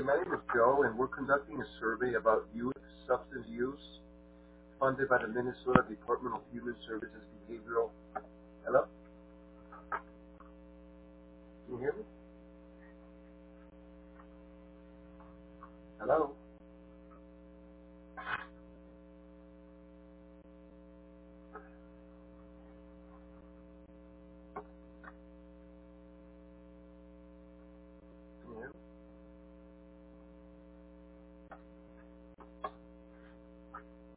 my name is Joe, and we're conducting a survey about youth substance use funded by the Minnesota Department of Human Services Behavioral. Hello? Can you hear me? Hello?